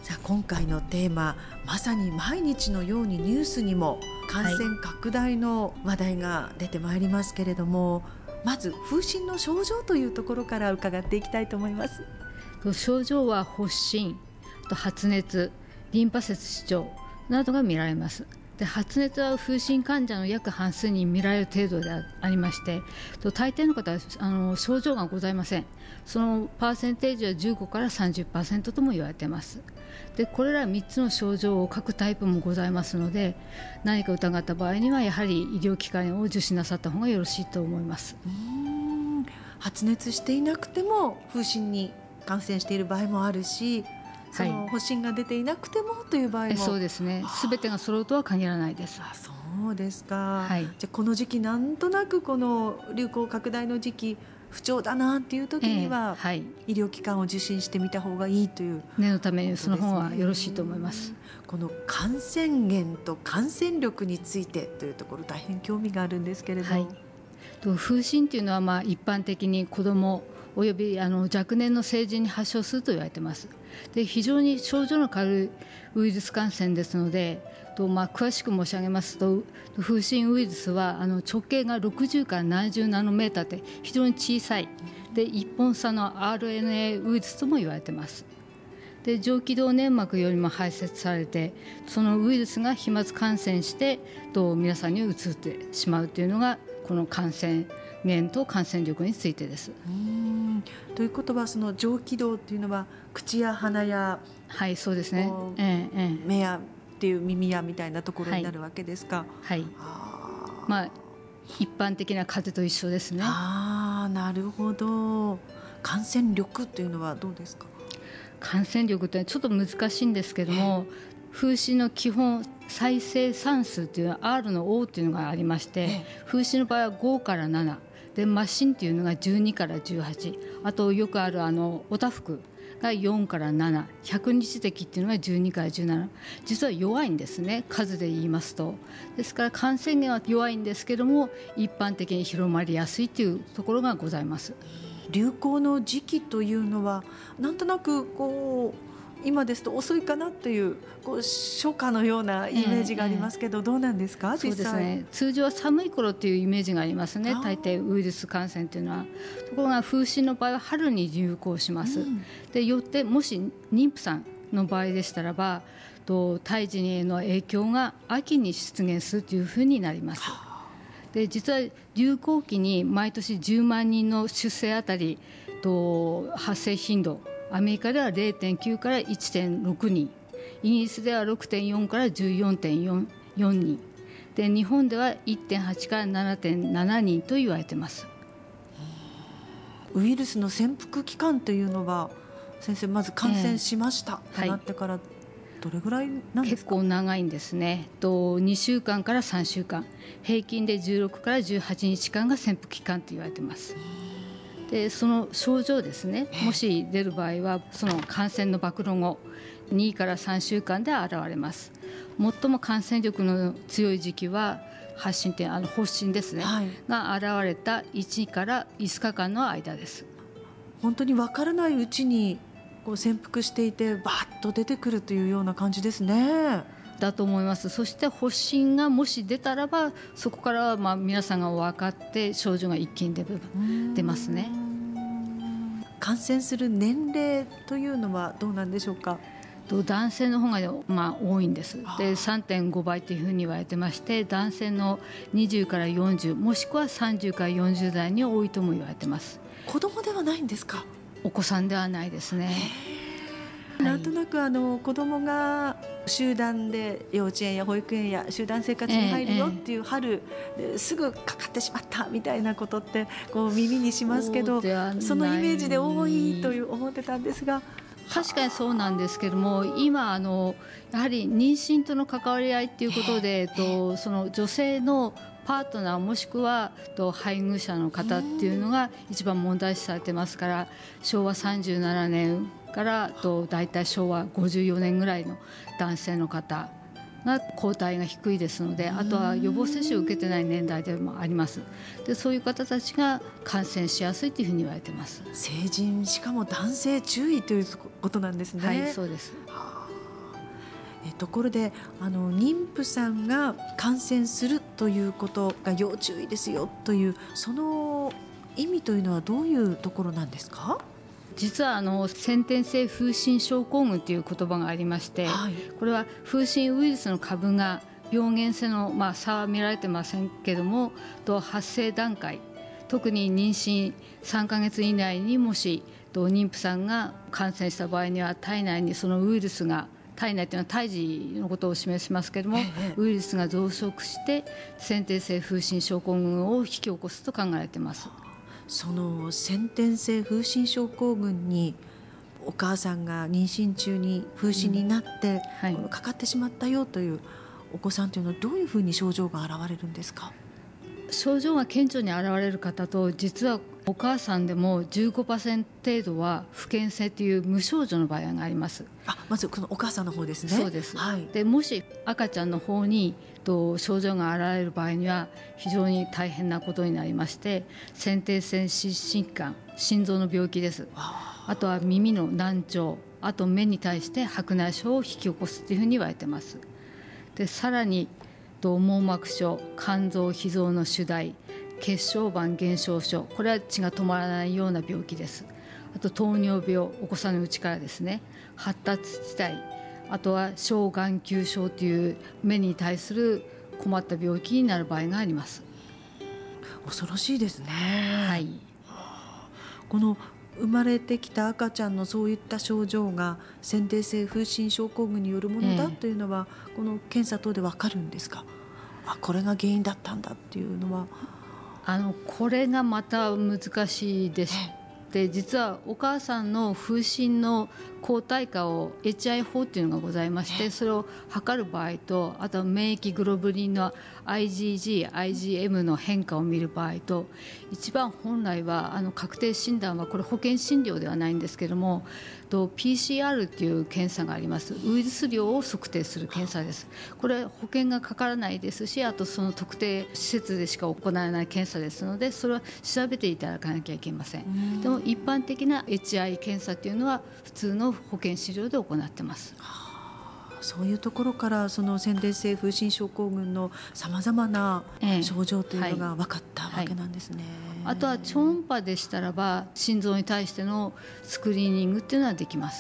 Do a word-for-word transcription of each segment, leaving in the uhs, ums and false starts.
さあ今回のテーマ、まさに毎日のようにニュースにも感染拡大の話題が出てまいりますけれども、はい、まず風疹の症状というところから伺っていきたいと思います。 症状は発疹、発熱、リンパ節腫脹などが見られます。で発熱は風疹患者の約半数に見られる程度でありまして、大抵の方はあの症状がございません。そのパーセンテージはじゅうごからさんじゅっパーセント とも言われています。でこれらみっつの症状を書くタイプもございますので、何か疑った場合にはやはり医療機関を受診なさった方がよろしいと思います。 うーん、発熱していなくても風疹に感染している場合もあるし、その発疹が出ていなくてもという場合も、はい、 そうですね、全てが揃うとは限らないです。 あ、そうですか、はい、じゃあこの時期なんとなくこの流行拡大の時期不調だなっていう時には、えーはい、医療機関を受診してみた方がいいという、 念のためにその方がよろしいと思います。 この感染源と感染力についてというところ大変興味があるんですけれど、はい、 風疹というのはまあ一般的に子どもおよびあの若年の成人に発症すると言われています。で非常に症状の軽いウイルス感染ですので、とまあ詳しく申し上げますと、風疹ウイルスはあの直径がろくじゅうからななじゅうナノメーターで非常に小さいでいっぽん差の アールエヌエー ウイルスとも言われています。で上気道粘膜よりも排泄されて、そのウイルスが飛沫感染してと皆さんに移ってしまうというのがこの感染源と感染力についてです。 うーん、ということはその上気道というのは口や鼻や、 はい、そうですね、ええええ、 目やっていう耳やみたいなところになるわけですか。 はい、はい、あまあ一般的な風邪と一緒ですね。 あ、なるほど。感染力というのはどうですか。 感染力ってちょっと難しいんですけども、風疹の基本再生産数というのは アール の O というのがありまして、風疹の場合はごからななで、麻疹というのがじゅうにからじゅうはち、あとよくあるあのおたふくがよんからなな、百日咳っていうのがじゅうにからじゅうなな、実は弱いんですね、数で言いますと。ですから感染源は弱いんですけども、一般的に広まりやすいというところがございます。 流行の時期というのはなんとなくこう今ですと遅いかなというこう初夏のようなイメージがありますけど、えーえー、どうなんですか。実際そうですね、通常は寒い頃というイメージがありますね、大抵ウイルス感染というのは。ところが風疹の場合は春に流行します、うん、でよってもし妊婦さんの場合でしたらばと胎児への影響が秋に出現するというふうになります。で実は流行期に毎年じゅうまんにんの出生あたりと発生頻度、アメリカでは れいてんきゅう から いってんろくにん、イギリスでは ろくてんよん から じゅうよんてんよんにんで、日本では いってんはち から ななてんななにんと言われています。 ウイルスの潜伏期間というのは先生、まず感染しました、えー、となってからどれぐらいなんですか。 結構長いんですね。とにしゅうかんからさんしゅうかん、平均でじゅうろくからじゅうはちにちかんが潜伏期間と言われています。でその症状ですね、もし出る場合はその感染の暴露後にからさんしゅうかんで現れます。最も感染力の強い時期は発疹ってあの発疹ですね、はい、が現れたいちからいつかかんの間です。 本当に分からないうちにこう潜伏していてバーッと出てくるというような感じですね。 だと思います。そして発疹がもし出たらばそこからはまあ皆さんが分かって症状が一気に出出ますね。 感染する年齢というのはどうなんでしょうか。 男性の方がまあ多いんです。で さんてんごばいというふうに言われてまして、男性のにじゅうからよんじゅうもしくはさんじゅうからよんじゅうだいに多いとも言われてます。 子供ではないんですか。 お子さんではないですね。 なんとなくあの子供が集団で幼稚園や保育園や集団生活に入るよっていう春、えー、すぐかかってしまったみたいなことってこう耳にしますけど、 そ, そのイメージで多いという思ってたんですが、 確かにそうなんですけども、今あのやはり妊娠との関わり合いということで、とその女性のパートナーもしくはと配偶者の方っていうのが一番問題視されてますから、しょうわさんじゅうななねんからとだいたいしょうわごじゅうよねんぐらいの男性の方が抗体が低いですので、あとは予防接種を受けてない年代でもあります。でそういう方たちが感染しやすいというふうに言われています。 成人しかも男性注意ということなんですね。 はい、そうです。 えところであの妊婦さんが感染するということが要注意ですよというその意味というのはどういうところなんですか？ 実はあの先天性風疹症候群という言葉がありまして、はい、これは風疹ウイルスの株が病原性の、まあ、差は見られてませんけどもと発生段階、特に妊娠さんかげつ以内にもしと妊婦さんが感染した場合には体内にそのウイルスが、体内というのは胎児のことを示しますけれども、ええ、ウイルスが増殖して先天性風疹症候群を引き起こすと考えられています。 その先天性風疹症候群にお母さんが妊娠中に風疹になって、うんはい、かかってしまったよというお子さんというのはどういうふうに症状が現れるんですか？ 症状が顕著に現れる方と、実はお母さんでも じゅうごパーセント 程度は不検性という無症状の場合があります。 あ、まずこのお母さんの方ですね。 そうです、はい、でもし赤ちゃんの方にと症状が現れる場合には非常に大変なことになりまして、先天性疾患、心臓の病気です。あとは耳の難聴、あと目に対して白内障を引き起こすというふうに言われています。でさらに網膜症、肝臓脾臓の腫大、血小板減少症、これは血が止まらないような病気です。あと糖尿病、お子さんのうちからですね、発達地帯、あとは小眼球症という目に対する困った病気になる場合があります。 恐ろしいですね。 はい、 この生まれてきた赤ちゃんのそういった症状が先天性風疹症候群によるものだというのは、えー、この検査等で分かるんですか？あ、これが原因だったんだっていうのは。 あのこれがまた難しいです。で実はお母さんの風疹の抗体価を エイチアイ 法というのがございまして、それを測る場合と、あとは免疫グロブリンの アイジージー、アイジーエム の変化を見る場合と、一番本来はあの確定診断はこれ保険診療ではないんですけども、と ピーシーアール という検査があります。ウイルス量を測定する検査です。これ保険がかからないですし、あとその特定施設でしか行わない検査ですので、それは調べていただかなきゃいけません。でも一般的な エイチアイ 検査というのは普通の保険診療で行っています。 そういうところからその先天性風疹症候群のさまざまな症状というのが分かったわけなんですね。 はいはい、あとは超音波でしたらば心臓に対してのスクリーニングっていうのはできます。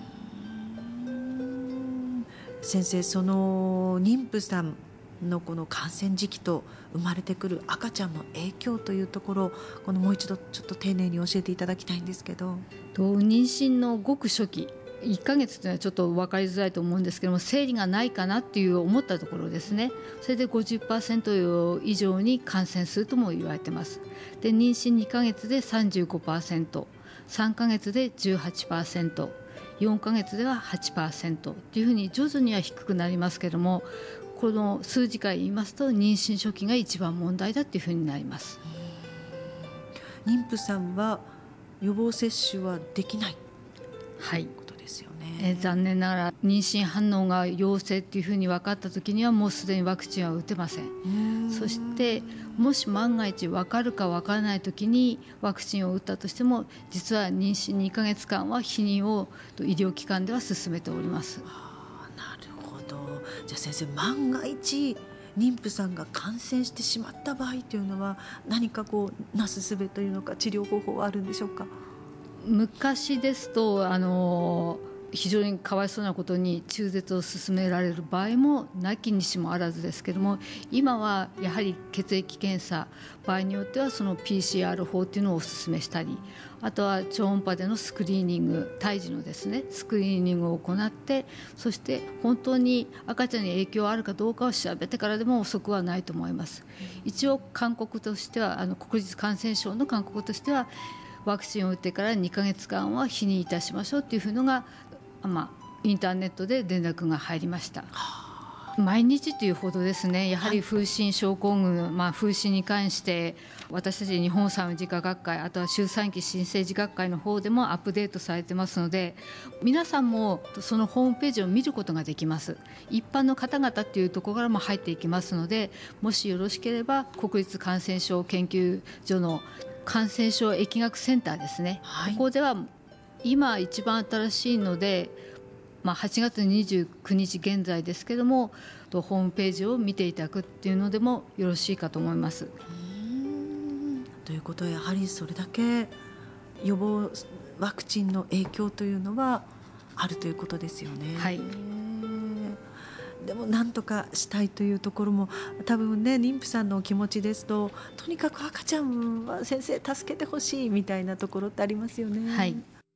先生、その妊婦さんのこの感染時期と生まれてくる赤ちゃんの影響というところ、このもう一度ちょっと丁寧に教えていただきたいんですけど。 と妊娠のごく初期いっかげつというのはちょっと分かりづらいと思うんですけども、生理がないかなっていう思ったところですね。それで ごじゅっパーセント 以上に感染するとも言われています。で妊娠にかげつで さんじゅうごパーセント、さんかげつで じゅうはちパーセント、よんかげつでは はちパーセント というふうに徐々には低くなりますけども、この数字から言いますと妊娠初期が一番問題だというふうになります。 妊婦さんは予防接種はできない、 はい、 ことですよね。 えー、残念ながら妊娠反応が陽性というふうに分かった時にはもうすでにワクチンは打てません。そしてもし万が一分かるか分からない時にワクチンを打ったとしても、実は妊娠にかげつかんは避妊を医療機関では進めております。 はあ、なるほど。じゃあ先生、万が一妊婦さんが感染してしまった場合というのは何かこうなすすべというのか治療方法はあるんでしょうか？ 昔ですとあの非常にかわいそうなことに中絶を進められる場合もなきにしもあらずですけども、今はやはり血液検査、場合によってはその ピーシーアール 法というのをお勧めしたり、あとは超音波でのスクリーニング、胎児のですねスクリーニングを行って、そして本当に赤ちゃんに影響あるかどうかを調べてからでも遅くはないと思います。一応勧告としては、あの国立感染症の勧告としては、ワクチンを打ってからにかげつかんは避妊いたしましょうというのが、まあ、インターネットで連絡が入りました。毎日というほどですね、やはり風疹症候群、まあ、風疹に関して私たち日本産婦人科学会、あとは周産期新生児学会の方でもアップデートされてますので、皆さんもそのホームページを見ることができます。一般の方々というところからも入っていきますので、もしよろしければ国立感染症研究所の感染症疫学センターですね、はい、ここでは今一番新しいのでまあ、はちがつにじゅうくにち現在ですけども、ホームページを見ていただくっていうのでもよろしいかと思います。 うーんということはやはりそれだけ予防ワクチンの影響というのはあるということですよね。 はい、 でも何とかしたいというところも多分ね、妊婦さんのお気持ちですと、とにかく赤ちゃんは先生助けてほしいみたいなところってありますよね。 はい